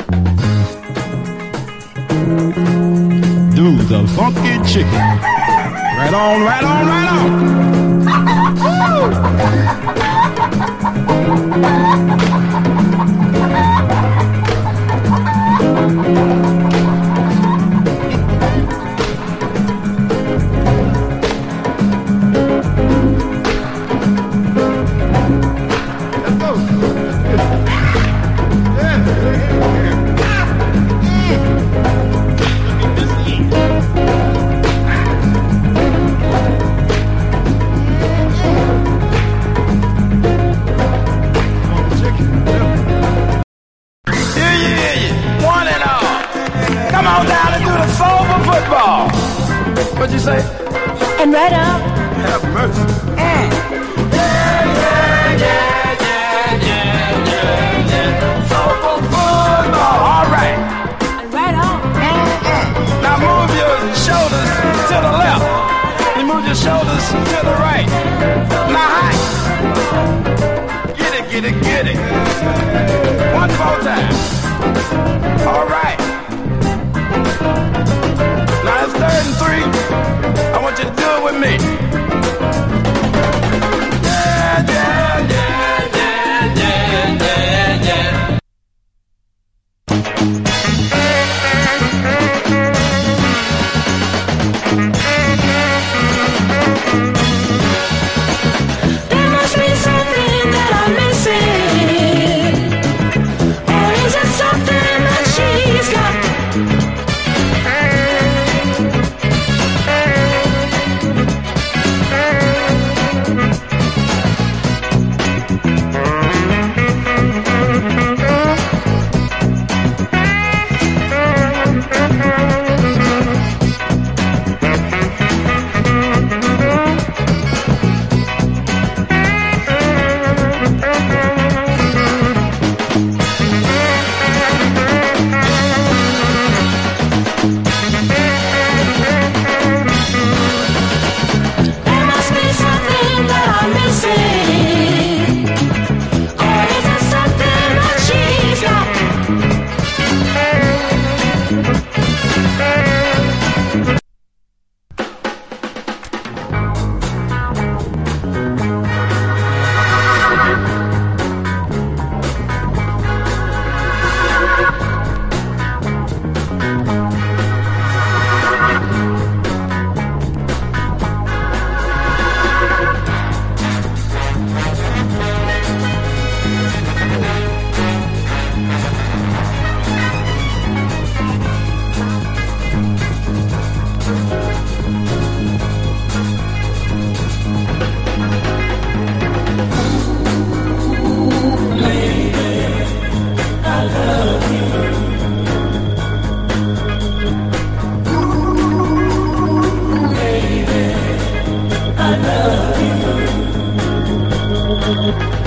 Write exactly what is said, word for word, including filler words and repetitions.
Do the funky chicken. Right on, right on, right on. What'd you say? And right up. Have mercy. Mm. Yeah, yeah, yeah, yeah, yeah, yeah, yeah. Soulful football. All right. And right up. Mm-mm. Now move your shoulders to the left. You move your shoulders to the right. Now high. Get it, get it, get it. One more time. All right. Now it's third and three. I want you to do it with me. Yeah, yeah, yeah, yeah, yeah, yeah, yeah. There must be something that I'm missing. Or is it something that she's got? I love you.